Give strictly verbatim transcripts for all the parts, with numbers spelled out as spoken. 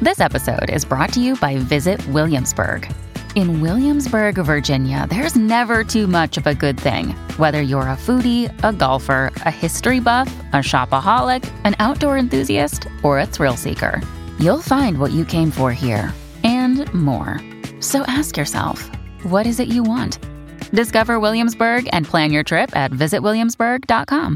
This episode is brought to you by Visit Williamsburg. In Williamsburg, Virginia, there's never too much of a good thing. Whether you're a foodie, a golfer, a history buff, a shopaholic, an outdoor enthusiast, or a thrill seeker, you'll find what you came for here and more. So ask yourself, what is it you want? Discover Williamsburg and plan your trip at visit williamsburg dot com.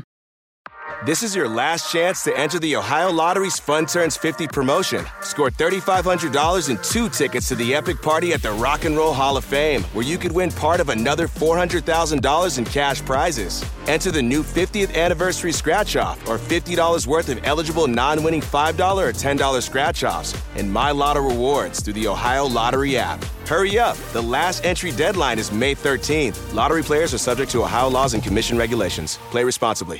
This is your last chance to enter the Ohio Lottery's Fun Turns fifty promotion. Score three thousand five hundred dollars and two tickets to the epic party at the Rock and Roll Hall of Fame, where you could win part of another four hundred thousand dollars in cash prizes. Enter the new fiftieth anniversary scratch-off or fifty dollars worth of eligible non-winning five dollars or ten dollars scratch-offs and My Lotto rewards through the Ohio Lottery app. Hurry up. The last entry deadline is May thirteenth. Lottery players are subject to Ohio laws and commission regulations. Play responsibly.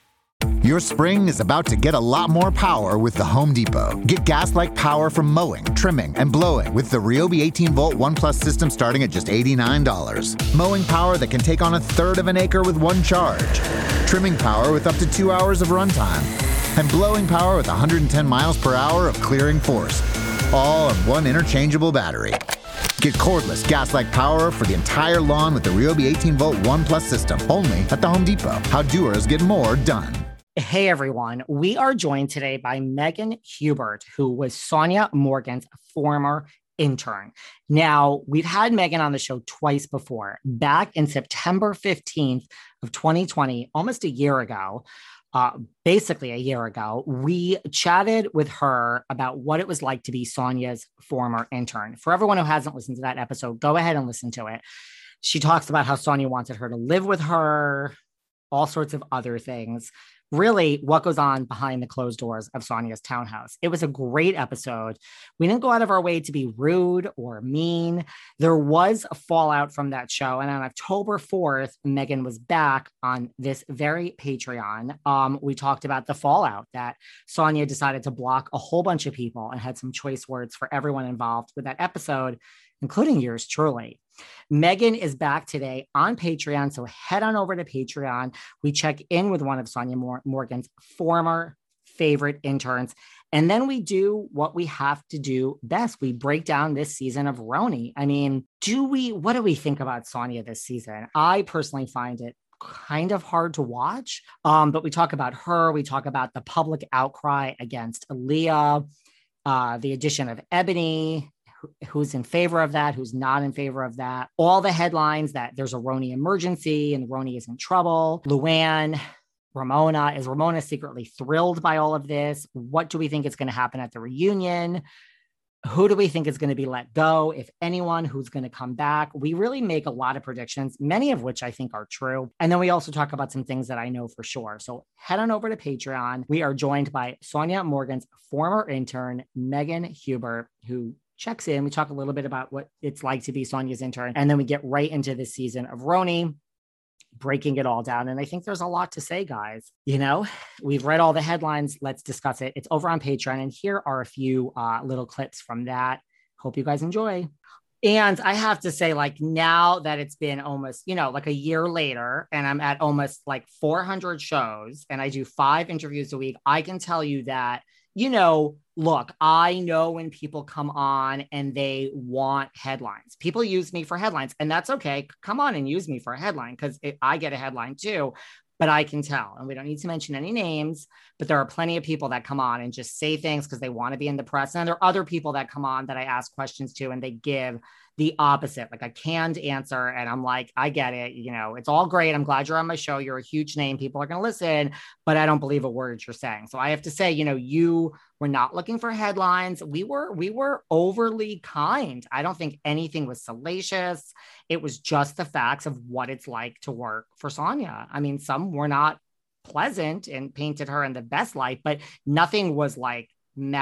Your spring is about to get a lot more power with the Home Depot. Get gas-like power from mowing, trimming, and blowing with the Ryobi eighteen volt One Plus system starting at just eighty-nine dollars. Mowing power that can take on a third of an acre with one charge. Trimming power with up to two hours of runtime. And blowing power with one hundred ten miles per hour of clearing force. All on one interchangeable battery. Get cordless gas-like power for the entire lawn with the Ryobi eighteen volt One Plus system, only at the Home Depot. How doers get more done. Hey everyone, we are joined today by Megan Hubert, who was Sonja Morgan's former intern. Now, we've had Megan on the show twice before. Back in September fifteenth of twenty twenty, almost a year ago, uh, basically a year ago, we chatted with her about what it was like to be Sonja's former intern. For everyone who hasn't listened to that episode, go ahead and listen to it. She talks about how Sonja wanted her to live with her, all sorts of other things. Really, what goes on behind the closed doors of Sonja's townhouse. It was a great episode. We didn't go out of our way to be rude or mean. There was a fallout from that show. And on October fourth, Megan was back on this very Patreon. Um, we talked about the fallout that Sonja decided to block a whole bunch of people and had some choice words for everyone involved with that episode, including yours truly. Megan is back today on Patreon, so head on over to Patreon. We check in with one of Sonja Mor- Morgan's former favorite interns, and then we do what we have to do best. We break down this season of RHONY. I mean, do we? What do we think about Sonja this season? I personally find it kind of hard to watch, um, but we talk about her. We talk about the public outcry against Aaliyah, uh, the addition of Ebony, who's in favor of that, who's not in favor of that. All the headlines that there's a RHONY emergency and RHONY is in trouble. Luann, Ramona, is Ramona secretly thrilled by all of this? What do we think is going to happen at the reunion? Who do we think is going to be let go, if anyone? Who's going to come back? We really make a lot of predictions, many of which I think are true. And then we also talk about some things that I know for sure. So head on over to Patreon. We are joined by Sonja Morgan's former intern, Megan Hubert, who checks in. We talk a little bit about what it's like to be Sonja's intern, and then we get right into this season of RHONY, breaking it all down. And I think there's a lot to say, guys. You know, we've read all the headlines. Let's discuss it. It's over on Patreon, and here are a few uh, little clips from that. Hope you guys enjoy. And I have to say, like, now that it's been almost, you know, like a year later, and I'm at almost like four hundred shows, and I do five interviews a week, I can tell you that, you know, look, I know when people come on and they want headlines. People use me for headlines, and that's okay. Come on and use me for a headline, because I get a headline too, but I can tell. And we don't need to mention any names, but there are plenty of people that come on and just say things because they want to be in the press. And there are other people that come on that I ask questions to, and they give the opposite, like a canned answer. And I'm like, I get it. You know, it's all great. I'm glad you're on my show. You're a huge name. People are going to listen, but I don't believe a word you're saying. So I have to say, you know, you were not looking for headlines. We were, we were overly kind. I don't think anything was salacious. It was just the facts of what it's like to work for Sonja. I mean, some were not pleasant and painted her in the best light, but nothing was like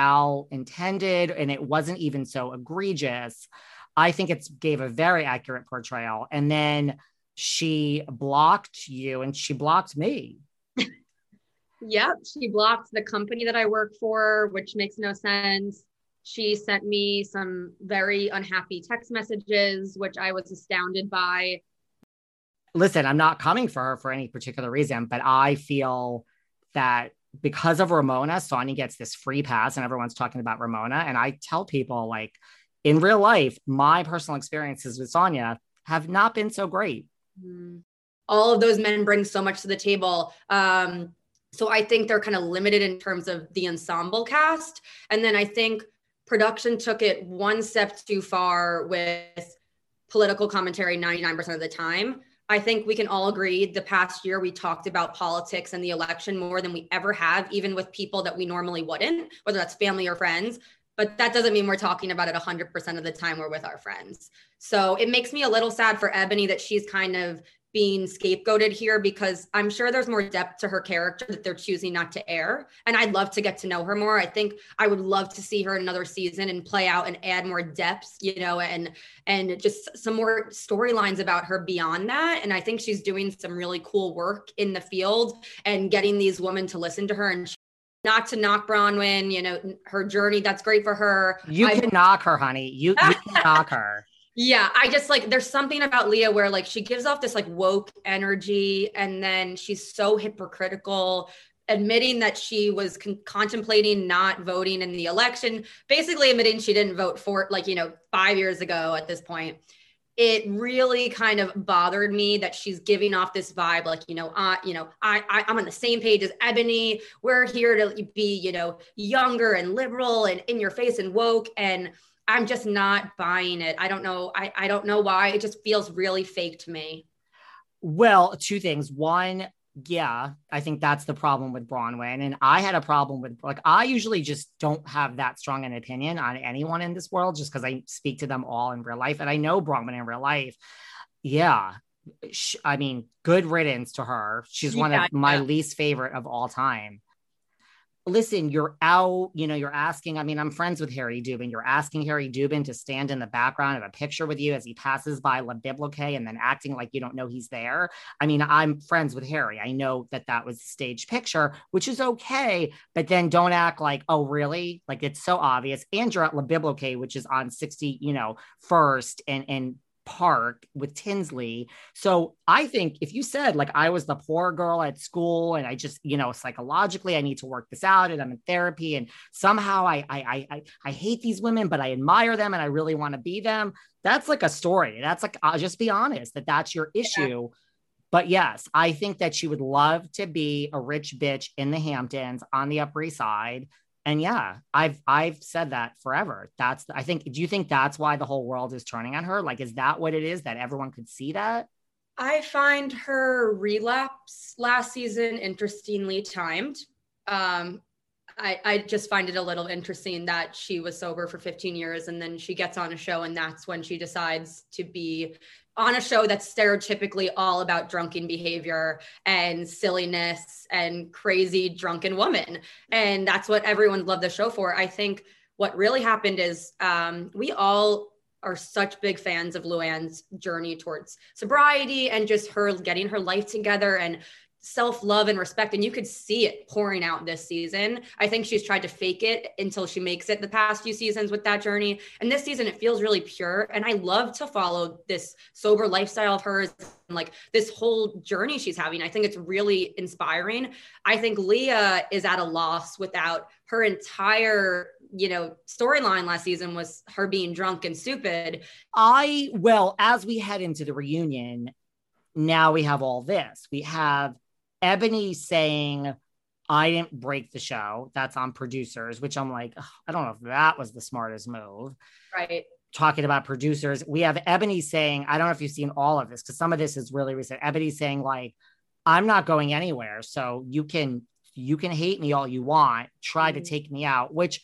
malintended, and it wasn't even so egregious. I think it gave a very accurate portrayal. And then she blocked you and she blocked me. Yep. She blocked the company that I work for, which makes no sense. She sent me some very unhappy text messages, which I was astounded by. Listen, I'm not coming for her for any particular reason, but I feel that because of Ramona, Sonia gets this free pass and everyone's talking about Ramona. And I tell people, like, in real life, my personal experiences with Sonia have not been so great. All of those men bring so much to the table. Um, so I think they're kind of limited in terms of the ensemble cast. And then I think production took it one step too far with political commentary ninety-nine percent of the time. I think we can all agree the past year we talked about politics and the election more than we ever have, even with people that we normally wouldn't, whether that's family or friends. But that doesn't mean we're talking about it one hundred percent of the time we're with our friends. So it makes me a little sad for Ebony that she's kind of being scapegoated here, because I'm sure there's more depth to her character that they're choosing not to air. And I'd love to get to know her more. I think I would love to see her in another season and play out and add more depth, you know, and, and just some more storylines about her beyond that. And I think she's doing some really cool work in the field and getting these women to listen to her. And she, not to knock Bronwyn, you know, her journey, that's great for her. You I, can knock her, honey. You, you can knock her. Yeah, I just like, there's something about Leah where like she gives off this like woke energy, and then she's so hypocritical, admitting that she was con- contemplating not voting in the election, basically admitting she didn't vote for, like, you know, five years ago at this point. It really kind of bothered me that she's giving off this vibe, like, you know, uh, you know, I, I, I'm on the same page as Ebony. We're here to be, you know, younger and liberal and in your face and woke. And I'm just not buying it. I don't know. I, I don't know why. It just feels really fake to me. Well, two things. One, yeah, I think that's the problem with Bronwyn. And I had a problem with, like, I usually just don't have that strong an opinion on anyone in this world just because I speak to them all in real life. And I know Bronwyn in real life. Yeah. I mean, good riddance to her. She's one yeah, of my yeah. least favorite of all time. Listen, you're out, you know, you're asking, I mean, I'm friends with Harry Dubin. You're asking Harry Dubin to stand in the background of a picture with you as he passes by La Bibliothèque and then acting like you don't know he's there. I mean, I'm friends with Harry. I know that that was a stage picture, which is okay, but then don't act like, oh, really? Like, it's so obvious. And you're at La Bibliothèque, which is on sixty, you know, first and, and Park with Tinsley. So I think if you said, like, I was the poor girl at school and I just, you know, psychologically I need to work this out and I'm in therapy and somehow I I I I hate these women, but I admire them and I really want to be them. That's like a story. That's like, I'll just be honest that that's your issue. Yeah. But yes, I think that she would love to be a rich bitch in the Hamptons on the Upper East Side. And yeah, I've I've said that forever. That's, I think, do you think that's why the whole world is turning on her? Like, is that what it is, that everyone could see that? I find her relapse last season interestingly timed. Um, I, I just find it a little interesting that she was sober for fifteen years and then she gets on a show and that's when she decides to be on a show that's stereotypically all about drunken behavior and silliness and crazy drunken woman. And that's what everyone loved the show for. I think what really happened is um, we all are such big fans of Luann's journey towards sobriety and just her getting her life together and self-love and respect. And you could see it pouring out this season. I think she's tried to fake it until she makes it the past few seasons with that journey. And this season, it feels really pure. And I love to follow this sober lifestyle of hers, and like this whole journey she's having. I think it's really inspiring. I think Leah is at a loss without her entire, you know, storyline last season was her being drunk and stupid. I, well, as we head into the reunion, now we have all this. We have Ebony saying, I didn't break the show. That's on producers, which I'm like, I don't know if that was the smartest move. Right. Talking about producers. We have Ebony saying, I don't know if you've seen all of this, because some of this is really recent. Ebony saying, like, I'm not going anywhere. So you can, you can hate me all you want. Try mm-hmm. to take me out, which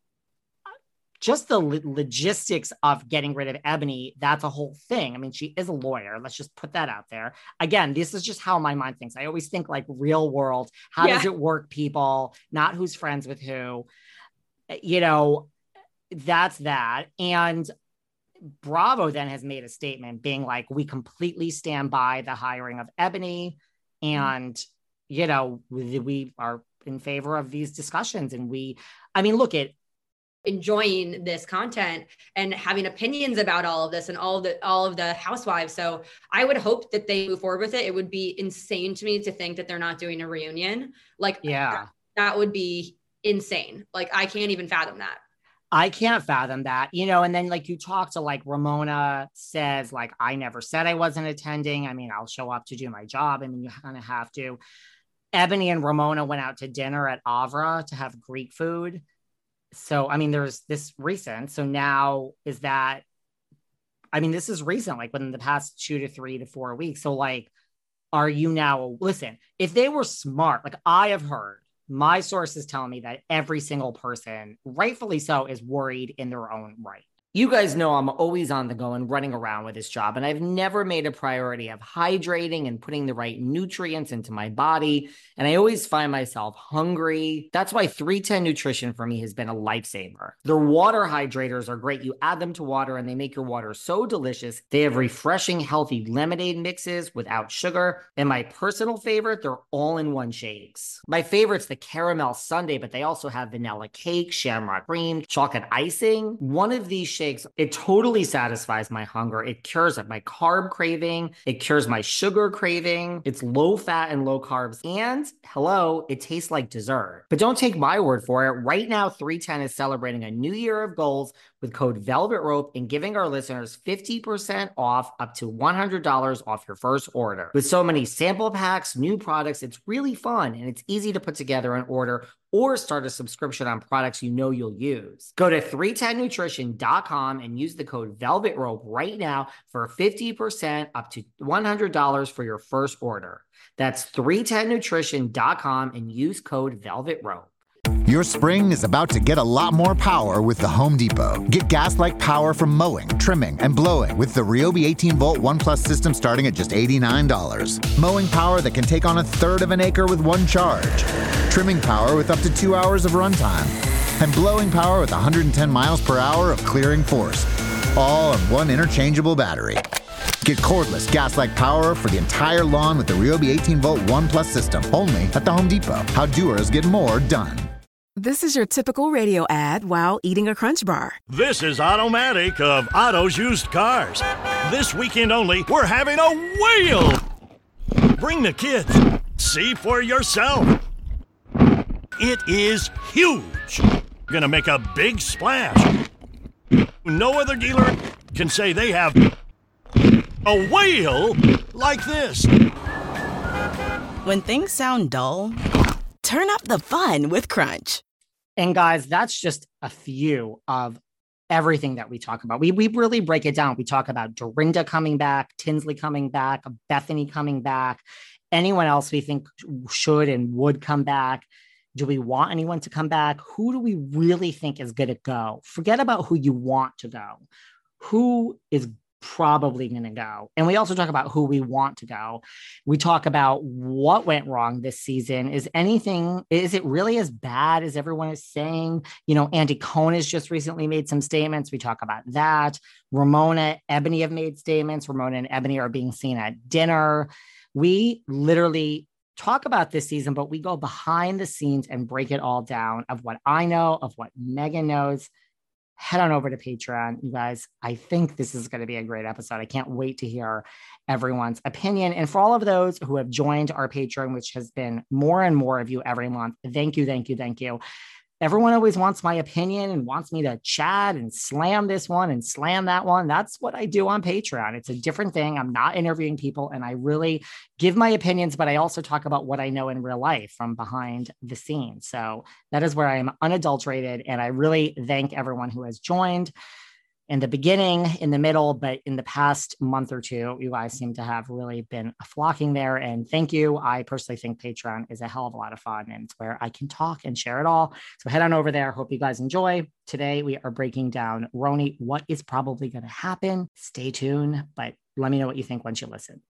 just the lo- logistics of getting rid of Ebony, that's a whole thing. I mean, she is a lawyer. Let's just put that out there. Again, this is just how my mind thinks. I always think like real world. How yeah. does it work, people? Not who's friends with who. You know, that's that. And Bravo then has made a statement being like, we completely stand by the hiring of Ebony. And, mm-hmm. you know, we, we are in favor of these discussions. And we, I mean, look at, enjoying this content and having opinions about all of this and all of the all of the housewives. So I would hope that they move forward with it. It would be insane to me to think that they're not doing a reunion. Like, yeah, that would be insane. Like, I can't even fathom that. I can't fathom that, you know, and then like you talk to like Ramona says, like, I never said I wasn't attending. I mean, I'll show up to do my job. I mean, you kind of have to. Ebony and Ramona went out to dinner at Avra to have Greek food. So, I mean, there's this recent. So now is that, I mean, this is recent, like within the past two to three to four weeks. So like, are you now, listen, if they were smart, like I have heard, my sources tell me that every single person, rightfully so, is worried in their own right. You guys know I'm always on the go and running around with this job, and I've never made a priority of hydrating and putting the right nutrients into my body, and I always find myself hungry. That's why three ten Nutrition for me has been a lifesaver. Their water hydrators are great. You add them to water, and they make your water so delicious. They have refreshing, healthy lemonade mixes without sugar, and my personal favorite, they're all-in-one shakes. My favorite's the caramel sundae, but they also have vanilla cake, shamrock cream, chocolate icing. One of these shakes, it totally satisfies my hunger. It cures my carb craving. It cures my sugar craving. It's low fat and low carbs. And hello, it tastes like dessert. But don't take my word for it. Right now, three ten is celebrating a new year of goals with code Velvet Rope and giving our listeners fifty percent off up to one hundred dollars off your first order. With so many sample packs, new products, it's really fun and it's easy to put together an order or start a subscription on products you know you'll use. Go to three ten nutrition dot com and use the code Velvet Rope right now for fifty percent up to one hundred dollars for your first order. That's three ten nutrition dot com and use code Velvet Rope. Your spring is about to get a lot more power with the Home Depot. Get gas-like power from mowing, trimming, and blowing with the Ryobi eighteen volt One Plus system starting at just eighty-nine dollars. Mowing power that can take on a third of an acre with one charge. Trimming power with up to two hours of runtime. And blowing power with one hundred ten miles per hour of clearing force. All on one interchangeable battery. Get cordless gas-like power for the entire lawn with the Ryobi eighteen volt One Plus system, only at the Home Depot. How doers get more done. This is your typical radio ad while eating a Crunch Bar. This is Automatic of Otto's Used Cars. This weekend only, we're having a whale! Bring the kids. See for yourself. It is huge. Gonna make a big splash. No other dealer can say they have a whale like this. When things sound dull, turn up the fun with Crunch. And guys, that's just a few of everything that we talk about. We we really break it down. We talk about Dorinda coming back, Tinsley coming back, Bethany coming back, anyone else we think should and would come back. Do we want anyone to come back? Who do we really think is going to go? Forget about who you want to go. Who is probably going to go? And we also talk about who we want to go. We talk about what went wrong this season. Is anything, is it really as bad as everyone is saying? You know, Andy Cohen has just recently made some statements. We talk about that. Ramona, Ebony have made statements. Ramona and Ebony are being seen at dinner. We literally talk about this season, but we go behind the scenes and break it all down of what I know, of what Megan knows. Head on over to Patreon, you guys. I think this is going to be a great episode. I can't wait to hear everyone's opinion. And for all of those who have joined our Patreon, which has been more and more of you every month, thank you, thank you, thank you. Everyone always wants my opinion and wants me to chat and slam this one and slam that one. That's what I do on Patreon. It's a different thing. I'm not interviewing people and I really give my opinions, but I also talk about what I know in real life from behind the scenes. So that is where I am unadulterated. And I really thank everyone who has joined in the beginning, in the middle, but in the past month or two, you guys seem to have really been flocking there. And thank you. I personally think Patreon is a hell of a lot of fun and it's where I can talk and share it all. So head on over there. Hope you guys enjoy. Today, we are breaking down RHONY, what is probably going to happen. Stay tuned, but let me know what you think once you listen.